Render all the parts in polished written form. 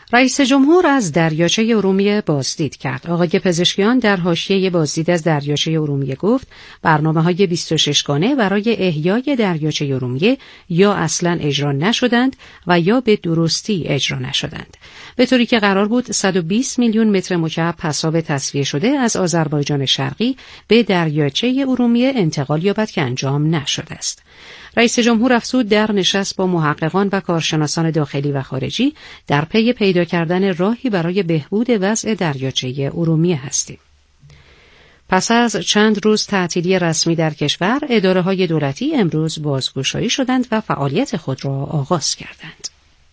رئیس جمهور از دریاچه ارومیه بازدید کرد. آقای پزشکیان در حاشیه بازدید از دریاچه ارومیه گفت برنامه‌های 26 گانه برای احیای دریاچه ارومیه یا اصلاً اجرا نشدند و یا به درستی اجرا نشدند. به طوری که قرار بود 120 میلیون متر مکعب پساب تصفیه شده از آذربایجان شرقی به دریاچه ارومیه انتقال یابد که انجام نشده است. رئیس جمهور افزود در نشست با محققان و کارشناسان داخلی و خارجی در پی پیدا کردن راهی برای بهبود وضع دریاچه ارومیه هستیم. پس از چند روز تعطیلی رسمی در کشور، اداره‌های دولتی امروز بازگشایی شدند و فعالیت خود را آغاز کردند.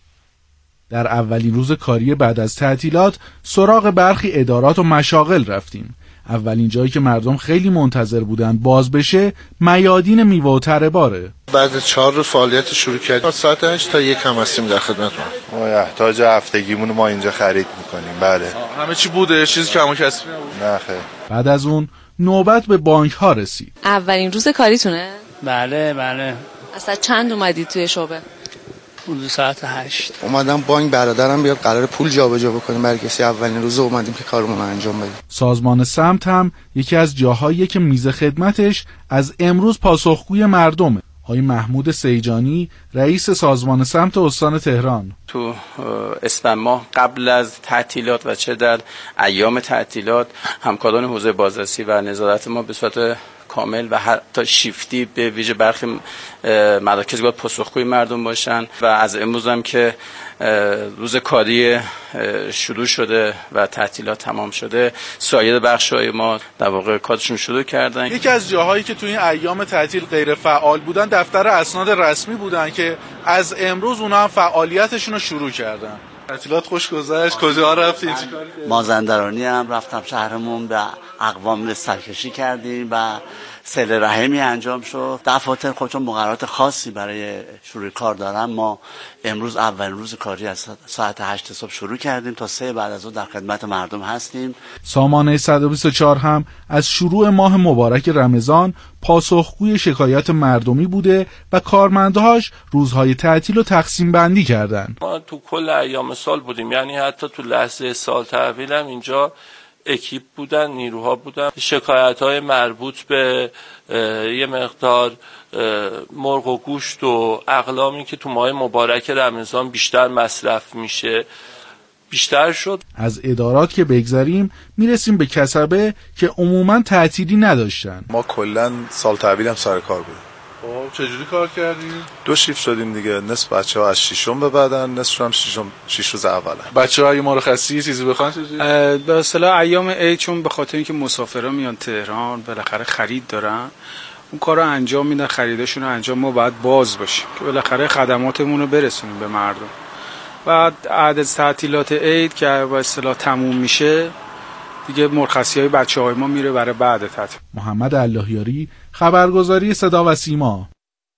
در اولین روز کاری بعد از تعطیلات سراغ برخی ادارات و مشاغل رفتیم. اولین جایی که مردم خیلی منتظر بودن باز بشه میادین میوه و تره باره. بعد 4 روز فعالیت شروع کردیم. ساعت 8 تا 1 هم هستیم در خدمت ما. ما احتیاج هفتگیمون ما اینجا خرید میکنیم. بله. همه چی بوده، چیزی کم و کسری نبود. نه خیر. بعد از اون نوبت به بانک ها رسید. اولین روز کاریتونه؟ بله. اصلا چند اومدید توی شعبه؟ حدود ساعت 8 اومدم بانک، برادرم بیاد قرار پول جابجا بکنیم برای کسی. اولین روز اومدیم که کارمون انجام بدیم. سازمان سمت هم یکی از جاهاییه که میز خدمتش از امروز پاسخگوی مردمه. آقای محمود سیجانی رئیس سازمان سمت استان تهران تو اسفند ماه قبل از تعطیلات و چه در ایام تعطیلات همکاران حوزه بازرسی و نظارت ما به صورت کامل و حتی شیفتی به ویژه برخی مراکز باید پاسخگوی مردم باشن و از امروز هم که روز کاری شروع شده و تعطیلات تمام شده، سایر بخش‌های ما در واقع کارشون شروع کردن. یکی از جاهایی که تو این ایام تعطیل غیر فعال بودن دفتر اسناد رسمی بودن که از امروز اونها هم فعالیتشون رو شروع کردن. تعطیلات خوش گذشت. کجا رفتید؟ مازندرانی هم رفتم شهرمون، به اقوام سرکشی کردیم و صله رحمی انجام شد. دفاتر خودشون مقررات خاصی برای شروع کار دارن. ما امروز اولین روز کاری از ساعت 8 صبح شروع کردیم تا 3 بعد از اون در خدمت مردم هستیم. سامانه 124 هم از شروع ماه مبارک رمضان پاسخگوی شکایات مردمی بوده و کارمندهاش روزهای تعطیل رو تقسیم بندی کردن. ما تو کل ایام سال بودیم، یعنی حتی تو لحظه سال تحویل هم اینجا اکیپ بودن، نیروها بودن. شکایت‌های مربوط به یه مقدار مرغ و گوشت و اقلامی که تو ماه مبارک رمضان بیشتر مصرف میشه بیشتر شد. از ادارات که بگذریم میرسیم به کسبه که عموماً تعطیلی نداشتن. ما کلاً سال تحویل هم سر کار بودیم. چجوری کار کردیم؟ 2 شیفت شدیم دیگه. نصف بچه‌ها از 6 به بعدن، نصف هم 6 روز اوله. بچه‌ها اگه مرخصی چیزی بخوان چجوری؟ به اصطلاح ایام عید چون به خاطر اینکه مسافرا میان تهران بالاخره خرید دارن، اون کارو انجام میدن، خریداشون رو انجام، ما باید باز باشیم که بالاخره خدماتمون رو برسونیم به مردم. بعد بعد از تعطیلات عید که به اصطلاح تموم میشه دیگه مرخصی‌های بچه‌های ما میره برای بعد تعطیل. محمد اللهیاری، خبرگزاری صدا و سیما.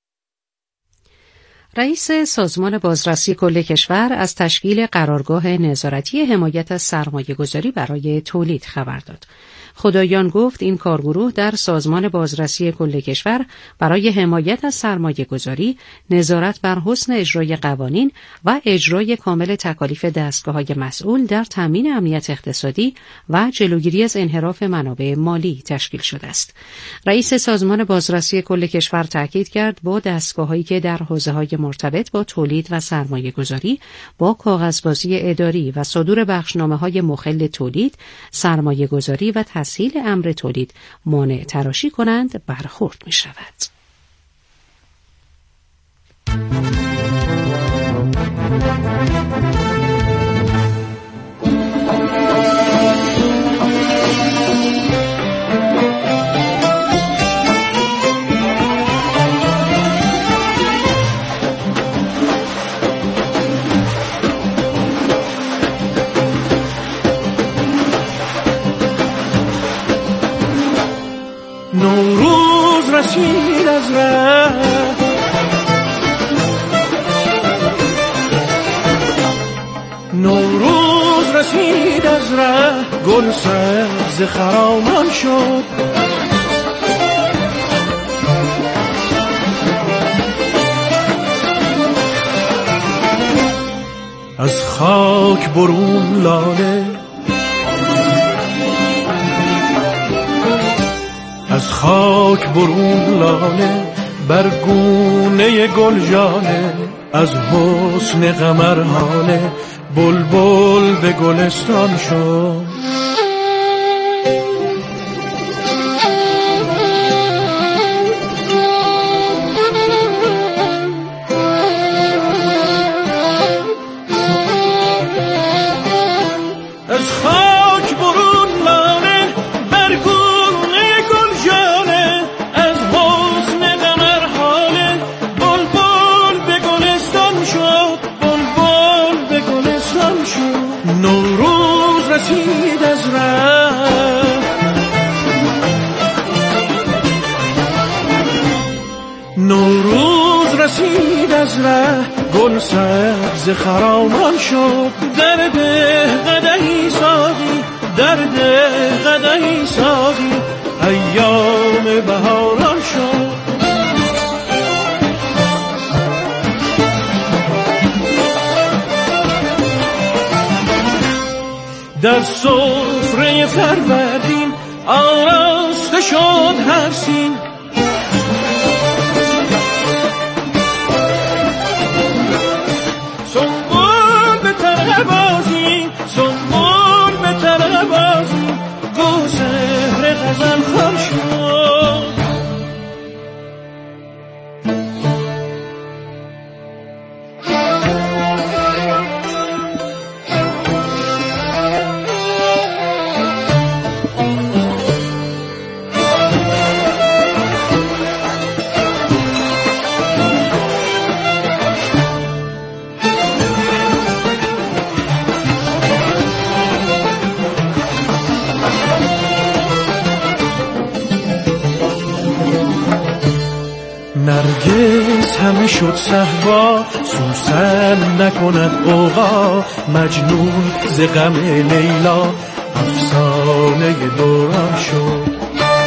رئیس سازمان بازرسی کل کشور از تشکیل قرارگاه نظارتی حمایت از سرمایه‌گذاری برای تولید خبر داد. خدایان گفت این کارگروه در سازمان بازرسی کل کشور برای حمایت از سرمایه‌گذاری، نظارت بر حسن اجرای قوانین و اجرای کامل تکالیف دستگاه‌های مسئول در تامین امنیت اقتصادی و جلوگیری از انحراف منابع مالی تشکیل شده است. رئیس سازمان بازرسی کل کشور تاکید کرد با دستگاه‌هایی که در حوزه‌های مرتبط با تولید و سرمایه‌گذاری، با کاغذبازی اداری و صدور بخشنامه‌های مخل تولید، سرمایه‌گذاری و تسهیل امر تولید مانع تراشی کنند برخورد می شود. نوروز رسید از ره، نوروز رسید از ره، گل سبز خرامان شد. از خاک برون لاله، از خاک برون لاله بر گونه گل ژاله، از حسن قمر هاله بلبل به گلستان شد. از خاک برون لاله بر گونه گل ژاله، از حسن قمر هاله بلبل به گلستان شد، بلبل به گلستان شد. نوروز رسید از ره، نوروز رسید از ره، گل سبز خرامان شد. درد قدحی ساقی، درد قدحی ساقی، ایام بهاران شد. در سفره فروردین آراسته شد هر سین، سنبول به طرح بازی، سنبول به طرح بازی، گو سحر غزل خوان شد. نرگس همه شد صهبا، سوسن نکند غوغا، مجنون ز غم لیلا افسانه دوران شد.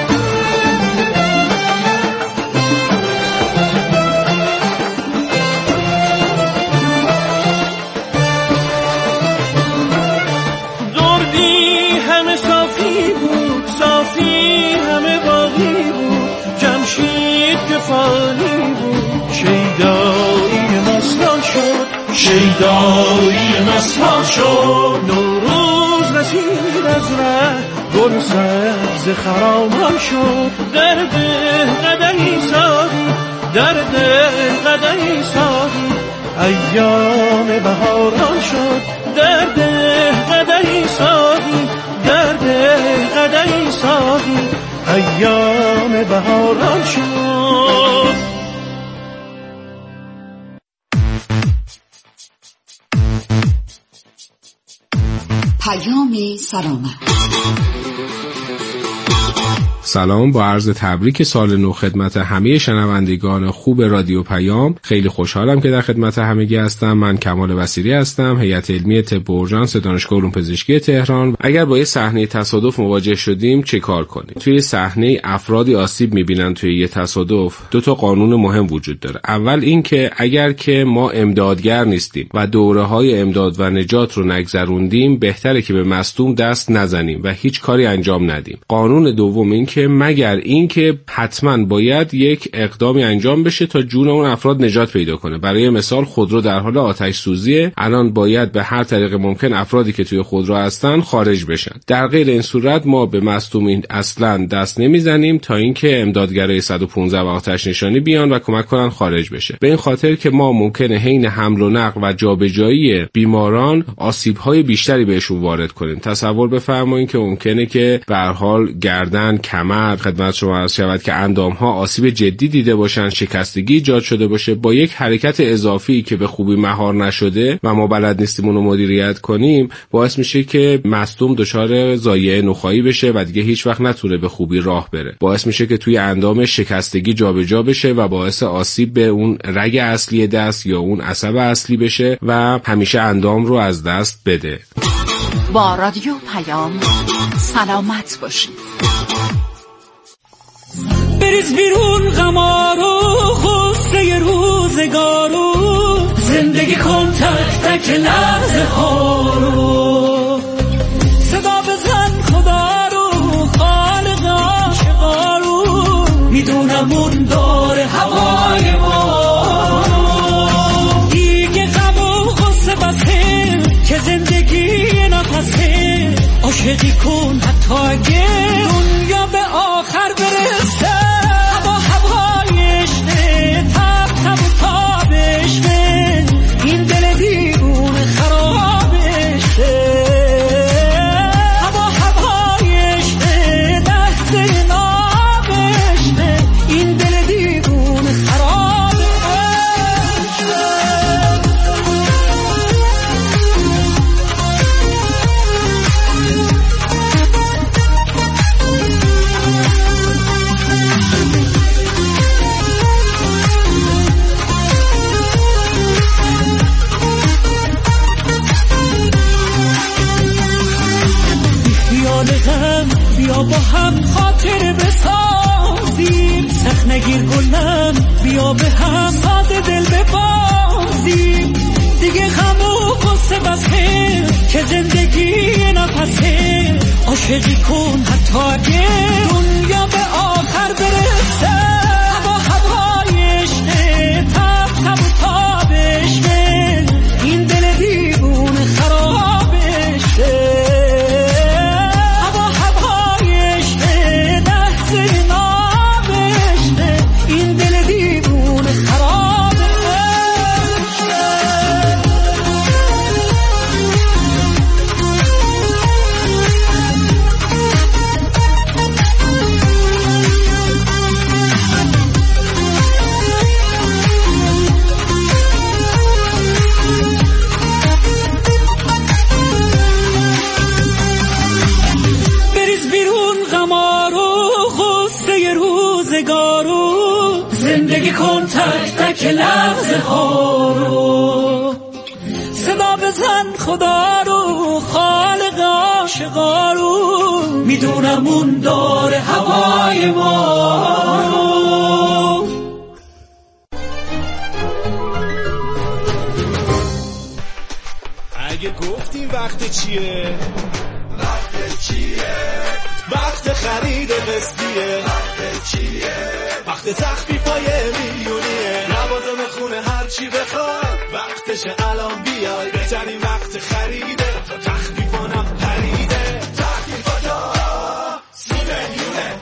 دردی همه صافی بود، صافی همه باقی بود، جمشید که فانی بود، شیدایی مستان شد، شیدایی مستان شد. نوروز رسید از ره، گل سبز خرامان شد. درد قدحی ساقی، درد قدحی ساقی، ایام بهاران شد. درد قدحی ساقی، درد قدحی ساقی، ایام بهاران شد. پیام سلامت. سلام، با عرض تبریک سال نو خدمت همه شنوندگان خوب رادیو پیام. خیلی خوشحالم که در خدمت همگی هستم. من کمال وسیری هستم، هیئت علمی طب اورژانس دانشگاه علوم پزشکی تهران. اگر با یه صحنه تصادف مواجه شدیم چه کار کنیم؟ توی صحنه افرادی آسیب می‌بینن توی یه تصادف، دو تا قانون مهم وجود داره. اول این که اگر که ما امدادگر نیستیم و دوره‌های امداد و نجات رو نگذروندیم، بهتره که به مصدوم دست نزنیم و هیچ کاری انجام ندیم. قانون دوم این که مگر این که حتما باید یک اقدامی انجام بشه تا جون اون افراد نجات پیدا کنه. برای مثال خودرو در حال آتش سوزیه، الان باید به هر طریق ممکن افرادی که توی خودرو هستن خارج بشن. در غیر این صورت ما به مصدومین اصلا دست نمیزنیم تا اینکه امدادگرای 115 و آتش نشانی بیان و کمک کنن خارج بشه. به این خاطر که ما ممکنه حین حمل و نقل و جابجایی بیماران آسیب‌های بیشتری بهشون وارد کنیم. تصور بفرمایید که ممکنه که به هر حال گردن، کمر، خدمت شما عرض شود که اندام‌ها آسیب جدی دیده باشن، شکستگی ایجاد شده باشه، با یک حرکت اضافی که به خوبی مهار نشده و ما بلد نیستیم اون رو مدیریت کنیم، باعث میشه که مصدوم دچار ضایعه نخاعی بشه و دیگه هیچ وقت نتونه به خوبی راه بره. باعث میشه که توی اندام شکستگی جابجا بشه و باعث آسیب به اون رگ اصلی دست یا اون عصب اصلی بشه و همیشه اندام رو از دست بده. با رادیو پیام سلامت باشید. بریز بیرون غمارو، خسته روزگارو، ز زندگی کن تک تک لحظه ها رو، صدا بزن خدا رو، خالق عاشقا رو، میدونم اون داره هوای ما، دیگه غم و غصه بسه که زندگی نفسه، عاشقی کن حتی اگه دنیا به آخر برسه، هوا هوای عشقه، تب تب و تابشته، این دل دیوونه خرابشته، هوا هوای عشقه، دست نابشته، این دل دیوونه خرابشته. بیا با هم خاطر بسازیم، سخت نگیر گلم، بیا به هم ساده دل ببازیم، دیگه غم و غصه بسه که زندگی نفسه، عاشقی کن حتی اگه دنیا به آخر برسه، هوا هوای عشقه، تب تب و تابشته، این دل دیوونه خرابشته، این دل دیوونه خرابه. بریز بیرون غمارو، غصه روزگارو، زندگی کن تک تک لحظه ها رو، صدا بزن خدا رو، خالق عاشقا رو، میدونم اون داره هوای ما رو. اگه گفتیم وقت چیه؟ وقت چیه؟ وقت خرید قسطیه. وقت چیه؟ وقت تخفیفای میلیونیه. لوازم خونه هر چی بخوای وقتشه الان بیای، بهترین وقت خریده تا تخفیفانم خریده. تخفیفاتا 30 میلیونه،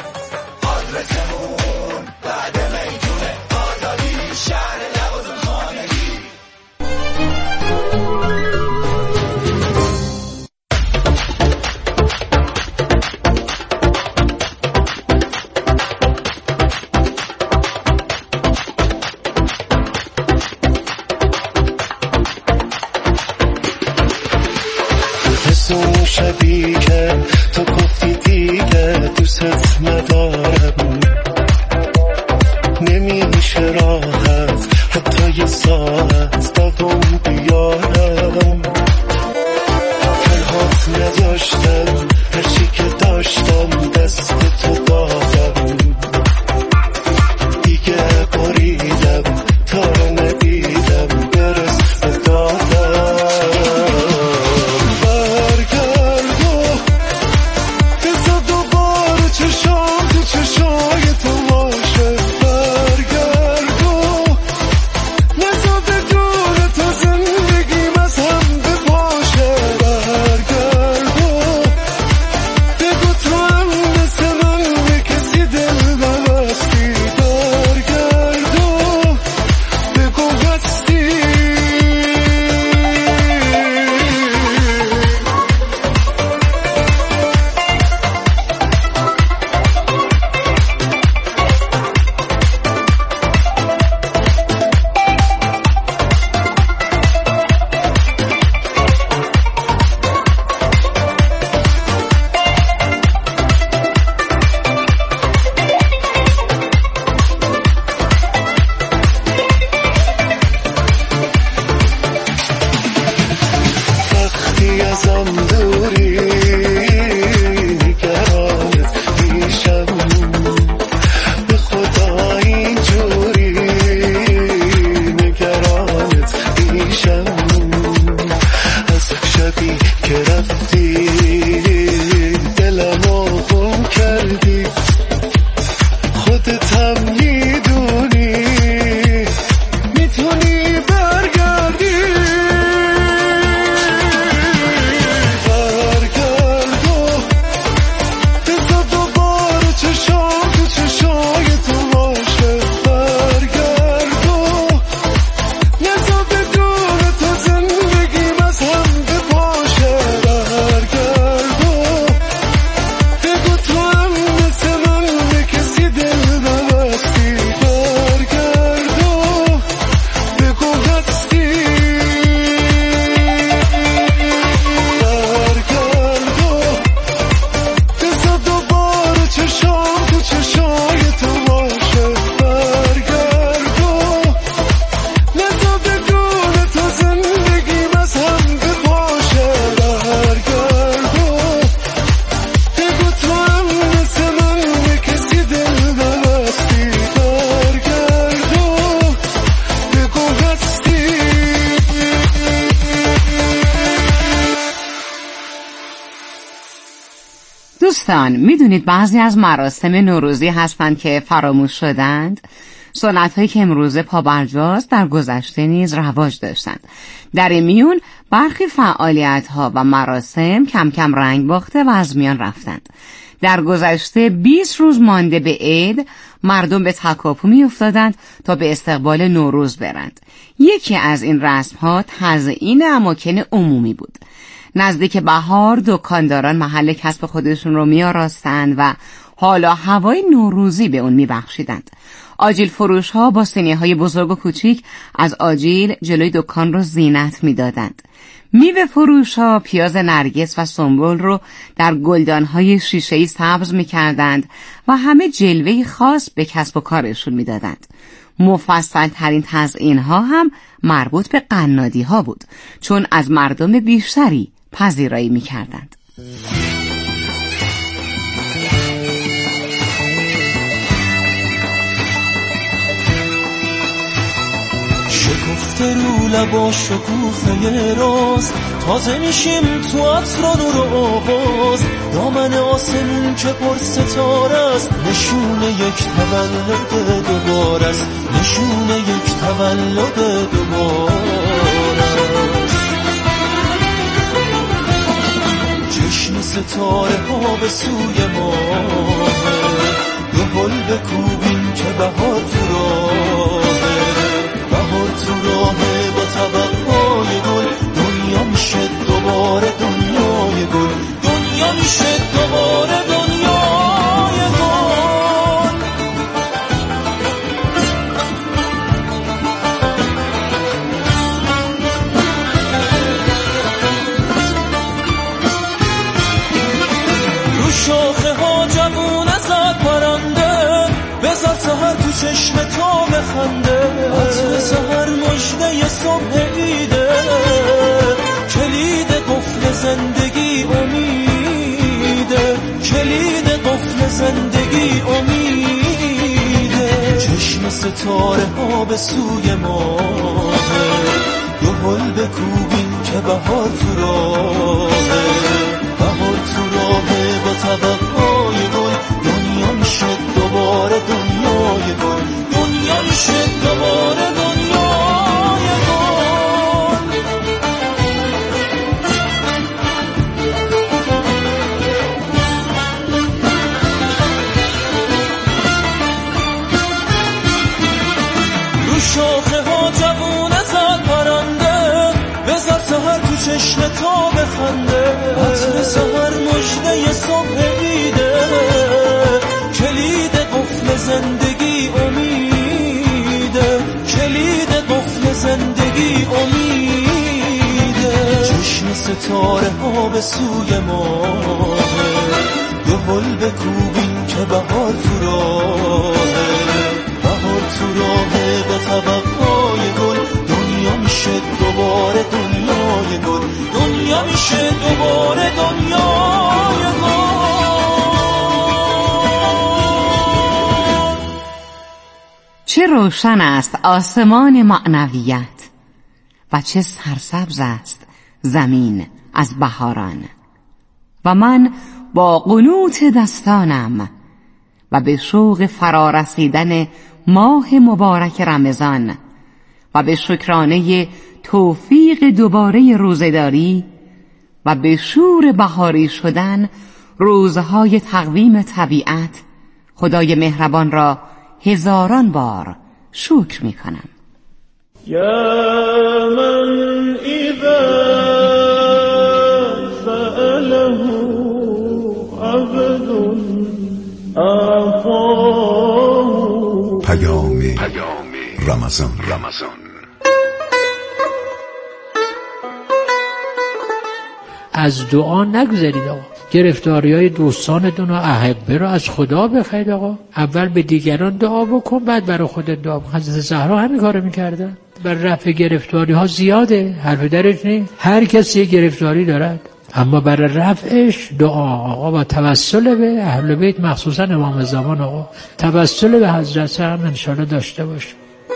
آدرسمون بعد میدونه، آزادی شهر لوازم خانگی. دوستان، میدونید بعضی از مراسم نوروزی هستند که فراموش شدند؟ سنت هایی که امروزه پابرجاست در گذشته نیز رواج داشتند. در این میون برخی فعالیت ها و مراسم کم کم رنگ باخته و از میان رفتند. در گذشته 20 روز مانده به عید مردم به تکاپو می افتادند تا به استقبال نوروز برند. یکی از این رسم ها تزیین اماکن عمومی بود. نزدیک بهار دکانداران محل کسب خودشون رو می آراستند و حالا هوای نوروزی به اون می بخشیدند. آجیل فروش ها با سینی های بزرگ و کوچیک از آجیل جلوی دکان رو زینت می دادند. میوه فروش ها پیاز نرگس و سنبل رو در گلدان های شیشه‌ای سبز می کردند و همه جلوه‌ای خاص به کسب و کارشون می دادند. مفصل ترین تزیین ها هم مربوط به قنادی ها بود، چون از مردم بیشتری پذیرایی می کردند. شکفته رو لبا شکوفه راست، تازه میشیم تو عطر و نور و آواز. دامن آسمون که پر ستاره است، نشونه یک تولد دوباره است، نشونه یک تولد دوباره است. چشم ستاره ها به سوی ما، دو پل بکوبیم که بهار تو راهه، بهار تو راهه با طبقهای گل. دنیا میشه دوباره دنیای گل، دنیا میشه دوباره دنیای گل. رو شاخه ها جوونه زد پرنده، بزد سهر تو چشم تا بخنده. عطر سهر مژده صبح عیده، کلید قفل زندگی امیده، کلید قفل زندگی امیده. چشم ستاره ها به سوی ما، دو پل بکوبیم که بهار تو راهه، بهار تو راهه با طبقهای گل. دنیا میشه دوباره دنیای گل، دنیا میشه دوباره دنیای گل. رو شاخه ها جوونه زد پرنده، بزد سهر تو چشم تا بخنده. عطر سهر مژده صبح عیده، کلید قفل زندگی امیده، کلید قفل زندگی امیده. چشم ستاره ها به سوی ما، دو پل بکوبیم که بهار تو راهه، بهار تو راهه با طبقهای گل. دنیا میشه دوباره دنیای گل، دنیا میشه دوباره دنیای گل. چه روشن است آسمان معنویت و چه سرسبز است زمین از بهاران. و من با قنوت دستانم و به شوق فرارسیدن ماه مبارک رمضان و به شکرانه توفیق دوباره روزه‌داری و به شور بهاری شدن روزهای تقویم طبیعت، خدای مهربان را هزاران بار شکر می کنم. یا من اذا سأله عبد اعطاه. پیام رمضان. از دعا نگذارید آقا. گرفتاری‌های دوستانتون و احبه رو از خدا بخواید آقا. اول به دیگران دعا بکن، بعد برای خودت دعا کن. حضرت زهرا همین کارو می‌کردن. بر رفع گرفتاری‌ها زیاده، حرف درش نیست. هر کسی گرفتاری دارد، اما برای رفعش دعا آقا و توسل به اهل بیت، مخصوصا امام زمان آقا، توسل به حضرت هم انشاءالله داشته باش.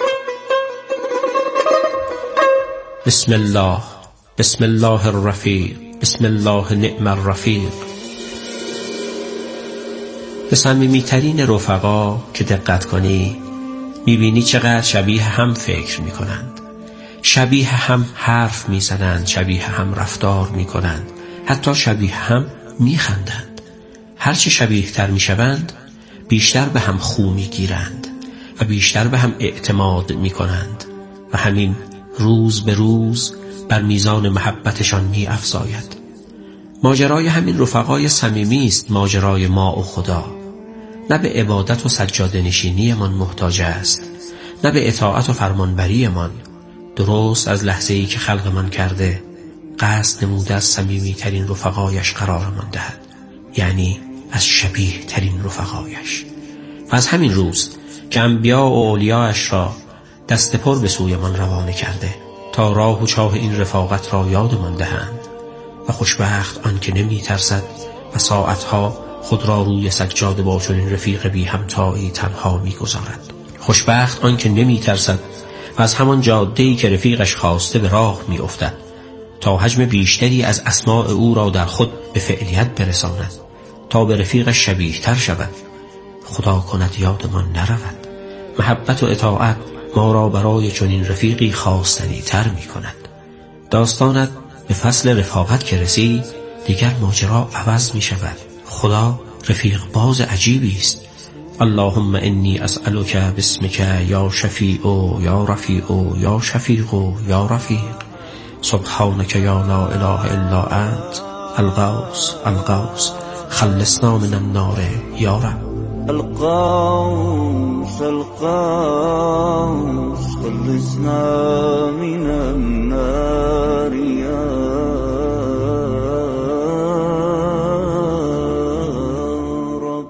بسم الله، بسم الله الرفیق، بسم الله نعم الرفیق. به صمیمی‌ترین رفقا که دقت کنی میبینی چقدر شبیه هم فکر میکنند، شبیه هم حرف میزنند، شبیه هم رفتار میکنند، حتی شبیه هم میخندند. هرچه شبیه تر میشوند بیشتر به هم خو میگیرند و بیشتر به هم اعتماد میکنند و همین روز به روز بر میزان محبتشان میافزاید. ماجرای همین رفقای صمیمی است ماجرای ما و خدا. نه به عبادت و سجاده نشینی من محتاج است، نه به اطاعت و فرمانبری من. درست از لحظه‌ای که خلق من کرده قصد نموده از صمیمی ترین رفقایش قرار من دهد، یعنی از شبیه ترین رفقایش. و از همین روز که انبیا و اولیاش را دست پر به سوی من روانه کرده تا راه و چاه این رفاقت را یاد من دهند. و خوشبخت آن که نمی ترسد و ساعتها خود را روی سجاده با چنین رفیق بی همتایی تنها می گذارد. خوشبخت آن که نمی ترسد و از همان جاده‌ای که رفیقش خواسته به راه می افتد تا حجم بیشتری از اسماع او را در خود به فعلیت برساند تا به رفیقش شبیه تر شود. خدا کند یادمان نرود. محبت و اطاعت ما را برای چنین رفیقی خواستنی تر می کند. داستانت به فصل رفاقت که رسید دیگر ماجرا عوض می شود. خدا رفیق باز عجیبی است. اللهم انی اسألک باسمک یا شفیع یا رفیع یا شفیق یا رفیق سبحانک یا لا اله الا انت الغوث الغوث خلصنا من النار یا رب. الغوث الغوث خلصنا من النار یا رب.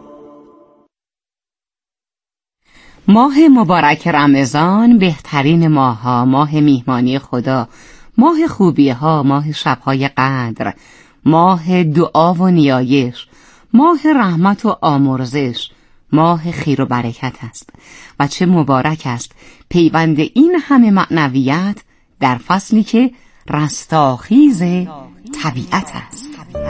ماه مبارک رمضان بهترین ماه‌ها، ماه میهمانی خدا، ماه خوبی‌ها، ماه شب‌های قدر، ماه دعا و نیایش، ماه رحمت و آمرزش، ماه خیر و برکت است. و چه مبارک است پیوند این همه معنویت در فصلی که رستاخیز طبیعت است.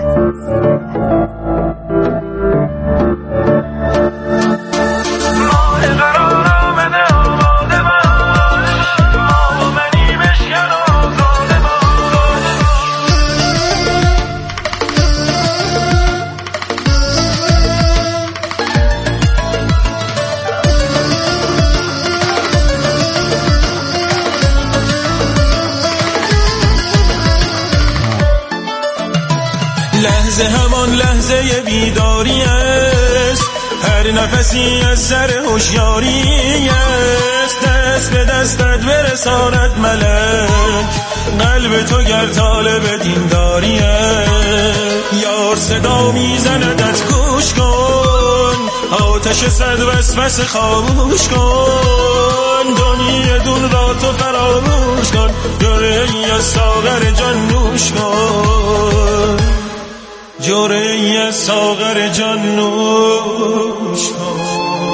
لحظه همان لحظه بیداری است، هر نفسی از سر هوشیاری است. دست به دستت برساند ملک، قلب تو گر طالب دینداری است. یار صدا میزندت گوش کن، آتش صد وسوسه خاموش کن. دنیا دون را تو فراموش کن، جرعی از ساغر جان نوش کن، جرعی از ساغر جان نوش کن.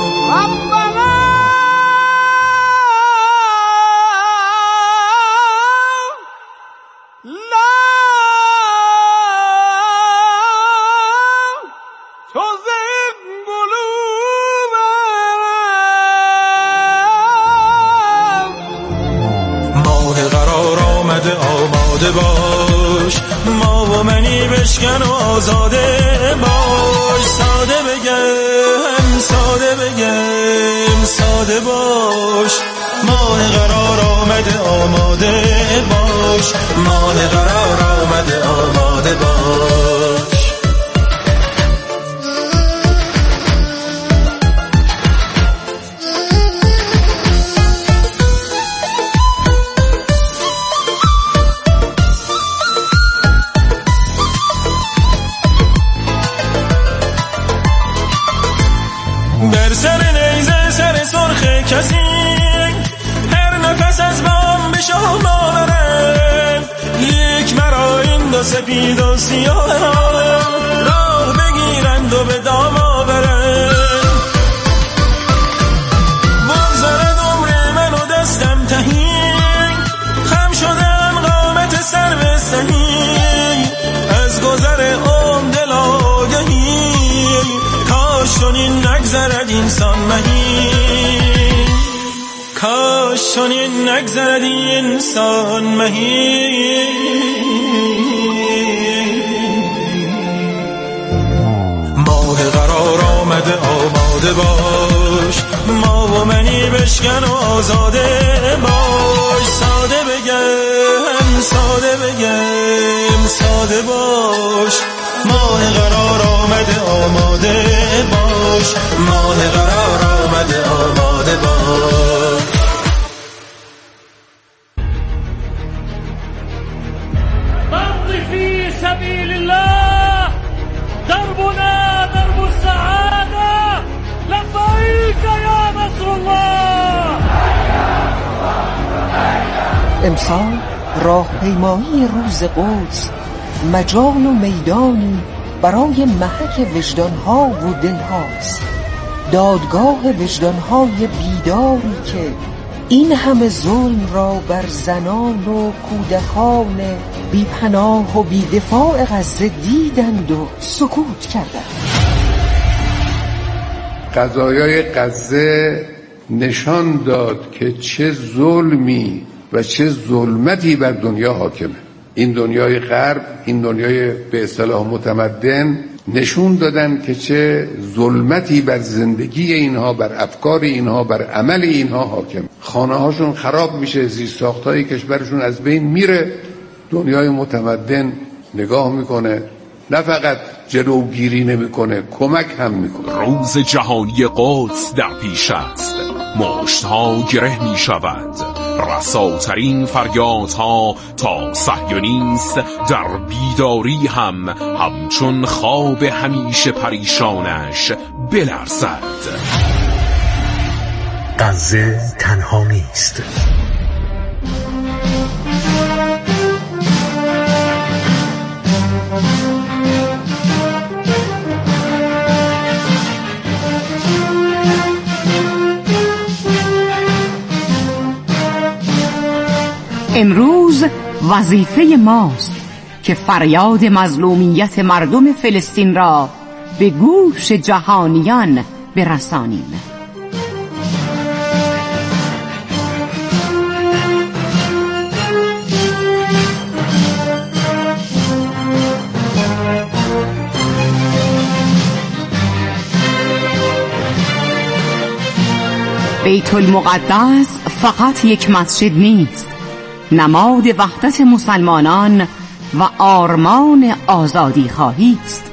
ماه قرار آمده آماده باش، ما و منی بشکن و آزاده باش. ساده بگم ساده بگم ساده باش، ماه قرار آمده آماده باش، ماه قرار آمده آماده باش. بر سر نیزه سر سرخ کسی، هر نفس از بام به شام آورد. یک مرا این دو سپید و سیاه راه بگیرند و به دام آورند. بگذارد عمر من و دستم تهی، خم شدم قامت سر به سهی. از گذر عمر دل آگهی، کاش چنین کاش چنین نگذردی انسان مهین. ماه قرار آمده آماده باش، ما و منی بشکن و آزاده باش. ساده بگم ساده بگم ساده باش. ماه قرار آمده آماده باش، ماه قرار آمده آماده باش. نمضي في سبيل الله، دربنا درب السعادة. لبيك يا نصر الله. امسال راهپیمایی روز قدس مجال و میدانی برای محک وجدانها و دلهاست، دادگاه وجدانهای بیداری که این همه ظلم را بر زنان و کودکان بیپناه و بیدفاع غزه دیدند و سکوت کردند. قضایای غزه نشان داد که چه ظلمی و چه ظلمتی بر دنیا حاکمه. این دنیای غرب، این دنیای به اصطلاح متمدن نشون دادن که چه ظلمتی بر زندگی اینها، بر افکار اینها، بر عمل اینها حاکم. خانه هاشون خراب میشه، زیرساختهای کشورشون از بین میره. دنیای متمدن نگاه میکنه، نه فقط جلوگیری نمیکنه، کمک هم میکنه. روز جهانی قدس در پیش است، مشتها گره میشود، رساترین فریادها تا صهیونیست در بیداری هم همچون خواب همیشه پریشانش بلرزد. غزه تنها نیست. امروز وظیفه ماست که فریاد مظلومیت مردم فلسطین را به گوش جهانیان برسانیم. بیت المقدس فقط یک مسجد نیست، نماد وحدت مسلمانان و آرمان آزادی خواهی است.